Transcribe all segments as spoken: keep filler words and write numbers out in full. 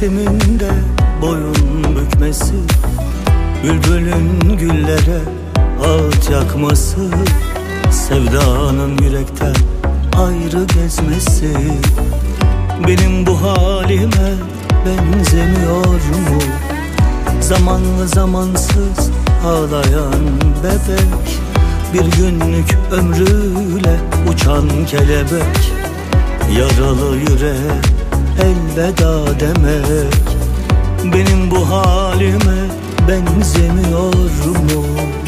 mevsiminde boyun bükmesi, bülbülün güllere ağıt yakması, sevdanın yürekten ayrı gezmesi benim bu halime benzemiyor mu? Zamanlı zamansız ağlayan bebek, bir günlük ömrüyle uçan kelebek, yaralı yüreğe elveda demek benim bu halime benzemiyor mu?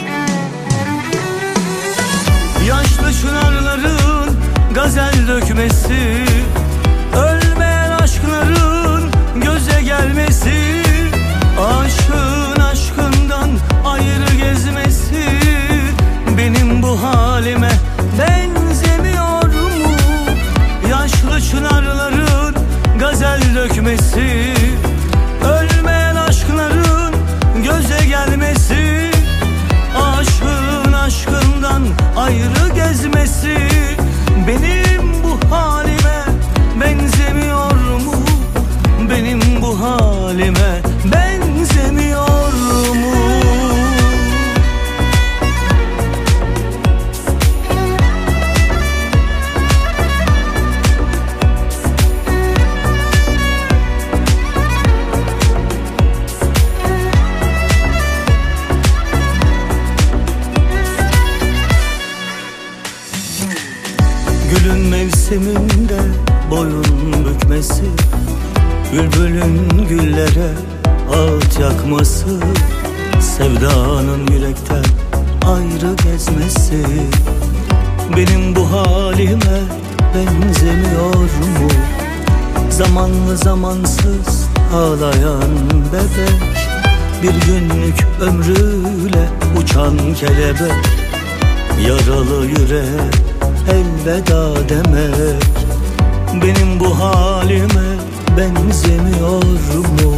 Yaşlı çınarların gazel dökmesi, ölmeyen aşkların göze gelmesi, aşkın aşkından ayrı gezmesi benim bu halime benzemiyor mu? Yaşlı çınarların gazel dökmesi, ölmeyen aşkların göze gelmesi, aşkın aşkından ayrı gezmesi benim bu halime benzemiyor mu? Benim bu halime benzemiyor mu? Gülün mevsiminde boyun bükmesi, bülbülün güllere ağıt yakması, sevdanın yürekten ayrı gezmesi benim bu halime benzemiyor mu? Zamanlı zamansız ağlayan bebek, bir günlük ömrüyle uçan kelebek, yaralı yüreğe elveda demek benim bu halime benzemiyor mu?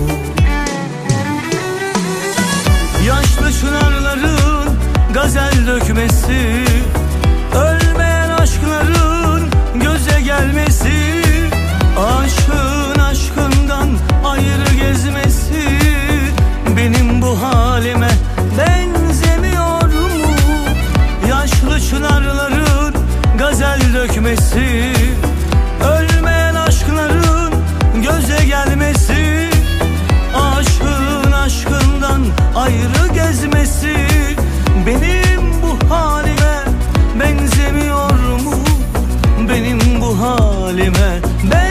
Yaşlı çınarların gazel dökmesi, ölmeyen aşkların göze gelmesi, aşkın aşkından ayrı gezmesi benim bu halime benzemiyor mu? Yaşlı çınarların gazel dökmesi, ölmeyen aşkların göze gelmesi, aşkın aşkından ayrı gezmesi benim bu halime benzemiyor mu? Benim bu halime ben